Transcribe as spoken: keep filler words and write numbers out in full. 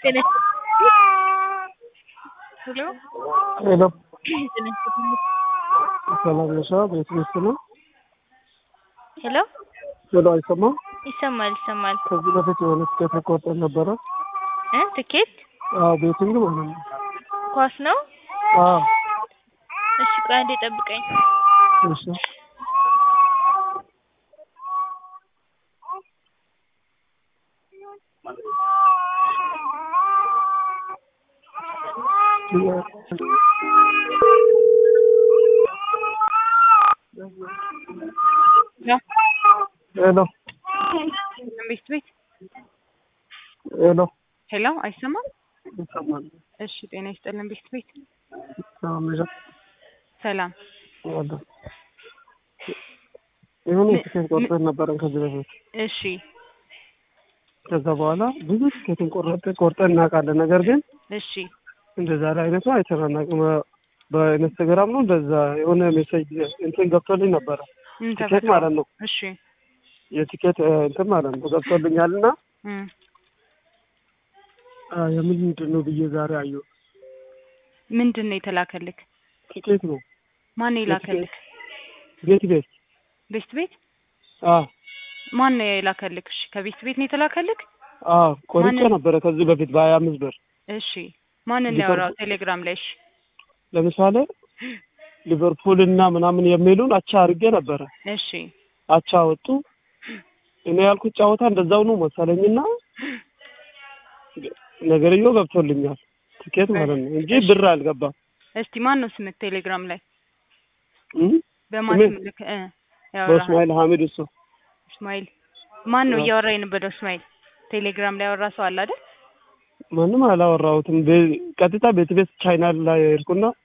Finish. Hello? Hello. Finish. ሰላም ነሽ? ቤት ውስጥ ነው? ሄሎ ሄሎ፣ አይሰማም? ይሰማል ይሰማል። ከዚህ በፊት የሆነ ትኬት ቆርጠን ነበረ። እ ትኬት አዎ፣ ቤቲንግ ማለት ነው። ኳስ ነው? አዎ። እሺ፣ ቆይ አንዴ ጠብቀኝ። እሺ። ሄሎ ቤት ቤት ሄሎ ሄሎ፣ አይሰማም? ይሰማል? እሺ፣ ጤና ይስጥልን ቤት ቤት። ሰላም ነሽ? ሰላም። ወደ የሆነ ትኬት ቆርጠን ነበረን ከዚህ በፊት። እሺ። ከዛ በኋላ ብዙ ትኬትን ቆርጠን ቆርጠን እናውቃለን። ነገር ግን እሺ፣ እንደዛ ላይ አይነት ነው አይተናናቅም። በኢንስታግራም ነው እንደዛ የሆነ ሜሴጅ እንትን ገብቶልኝ ነበረ። ትኬት ማለት ነው። እሺ፣ የቲኬት እንትን ማለት ነው ገብቶልኛልና እም አ የምንድን ነው ብዬ ዛሬ አየሁ። ምንድን ነው የተላከልክ? ቲኬት ነው። ማን ነው የላከልክ? ቤት ቤት ቤት ቤት? አ ማን ነው የላከልክ? እሺ፣ ከቤት ቤት ነው የተላከልክ? አ ቆርጬ ነበረ ከዚህ በፊት በሀያ አምስት ብር። እሺ፣ ማን ነው ያወራው ቴሌግራም ላይ? እሺ፣ ለምሳሌ ሊቨርፑል እና ምናምን የሚሉን አቻ አድርጌ ነበረ። እሺ፣ አቻ ወጡ። እኔ ያልኩት ጨዋታ እንደዛው ነው መሰለኝና ነገርየው ገብቶልኛል። ቲኬት ማለት ነው እንጂ ብር አልገባም። እስቲ ማን ነው ስምህ ቴሌግራም ላይ? እም በማን ስምህ እ ያወራህ? በእስማኤል ሐሚድ እሱ። እስማኤል ማን ነው እያወራ የነበረው? እስማኤል ቴሌግራም ላይ ያወራ ሰው አለ አይደል? ማንም አላወራሁትም። ቀጥታ ቤት ቤት ቻይናል ላይ ሄድኩና